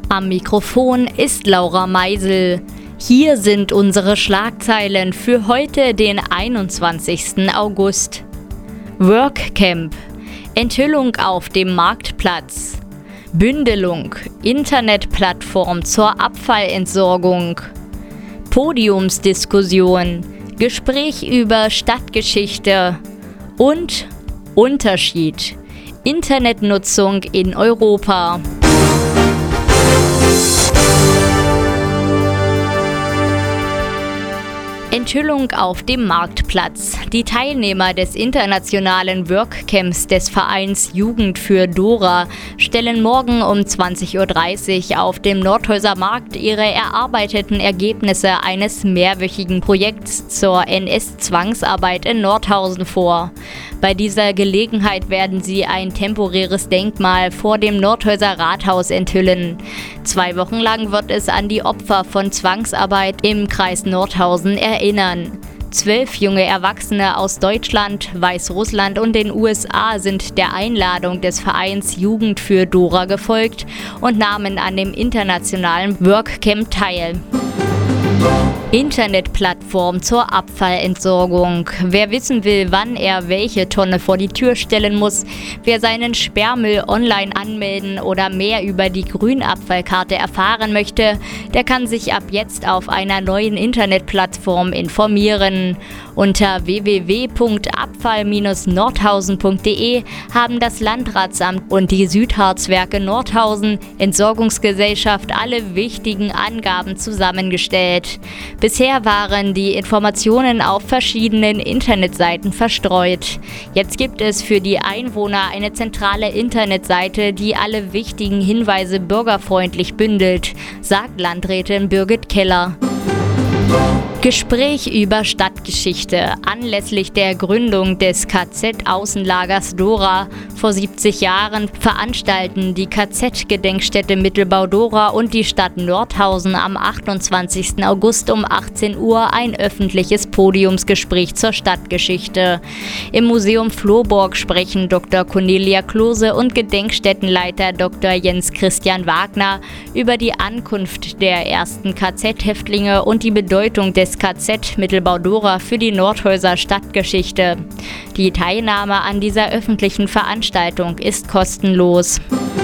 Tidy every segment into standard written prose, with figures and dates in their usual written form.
Am Mikrofon ist Laura Meisel. Hier sind unsere Schlagzeilen für heute, den 21. August. WorkCamp. Enthüllung auf dem Marktplatz. Bündelung. Internetplattform zur Abfallentsorgung. Podiumsdiskussion. Gespräch über Stadtgeschichte. Und Unterschied. Internetnutzung in Europa. Enthüllung auf dem Marktplatz. Die Teilnehmer des internationalen WorkCamps des Vereins Jugend für Dora stellen morgen um 20.30 Uhr auf dem Nordhäuser Markt ihre erarbeiteten Ergebnisse eines mehrwöchigen Projekts zur NS-Zwangsarbeit in Nordhausen vor. Bei dieser Gelegenheit werden sie ein temporäres Denkmal vor dem Nordhäuser Rathaus enthüllen. 2 Wochen lang wird es an die Opfer von Zwangsarbeit im Kreis Nordhausen erinnern. 12 junge Erwachsene aus Deutschland, Weißrussland und den USA sind der Einladung des Vereins Jugend für Dora gefolgt und nahmen an dem internationalen WorkCamp teil. Internetplattform zur Abfallentsorgung. Wer wissen will, wann er welche Tonne vor die Tür stellen muss, wer seinen Sperrmüll online anmelden oder mehr über die Grünabfallkarte erfahren möchte, der kann sich ab jetzt auf einer neuen Internetplattform informieren. Unter www.abfall-nordhausen.de haben das Landratsamt und die Südharzwerke Nordhausen Entsorgungsgesellschaft alle wichtigen Angaben zusammengestellt. Bisher waren die Informationen auf verschiedenen Internetseiten verstreut. Jetzt gibt es für die Einwohner eine zentrale Internetseite, die alle wichtigen Hinweise bürgerfreundlich bündelt, sagt Landrätin Birgit Keller. Gespräch über Stadtgeschichte. Anlässlich der Gründung des KZ-Außenlagers Dora vor 70 Jahren veranstalten die KZ-Gedenkstätte Mittelbau Dora und die Stadt Nordhausen am 28. August um 18 Uhr ein öffentliches Podiumsgespräch zur Stadtgeschichte. Im Museum Floburg sprechen Dr. Cornelia Klose und Gedenkstättenleiter Dr. Jens Christian Wagner über die Ankunft der ersten KZ-Häftlinge und die Bedeutung des KZ Mittelbau Dora für die Nordhäuser Stadtgeschichte. Die Teilnahme an dieser öffentlichen Veranstaltung ist kostenlos.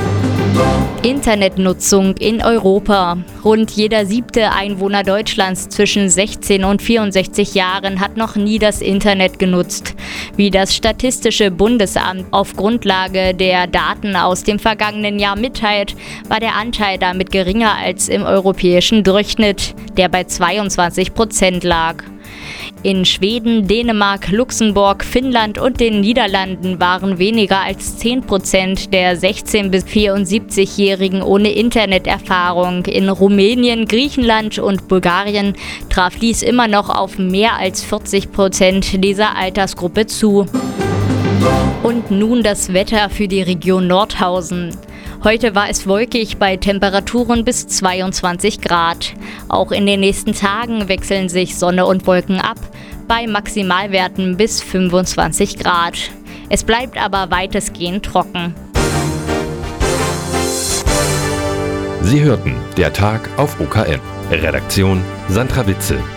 Internetnutzung in Europa. Rund jeder 7. Einwohner Deutschlands zwischen 16 und 64 Jahren hat noch nie das Internet genutzt. Wie das Statistische Bundesamt auf Grundlage der Daten aus dem vergangenen Jahr mitteilt, war der Anteil damit geringer als im europäischen Durchschnitt, der bei 22% lag. In Schweden, Dänemark, Luxemburg, Finnland und den Niederlanden waren weniger als 10% der 16- bis 74-Jährigen ohne Interneterfahrung. In Rumänien, Griechenland und Bulgarien traf dies immer noch auf mehr als 40% dieser Altersgruppe zu. Und nun das Wetter für die Region Nordhausen. Heute war es wolkig bei Temperaturen bis 22 Grad. Auch in den nächsten Tagen wechseln sich Sonne und Wolken ab, bei Maximalwerten bis 25 Grad. Es bleibt aber weitestgehend trocken. Sie hörten der Tag auf OKM. Redaktion Sandra Witzel.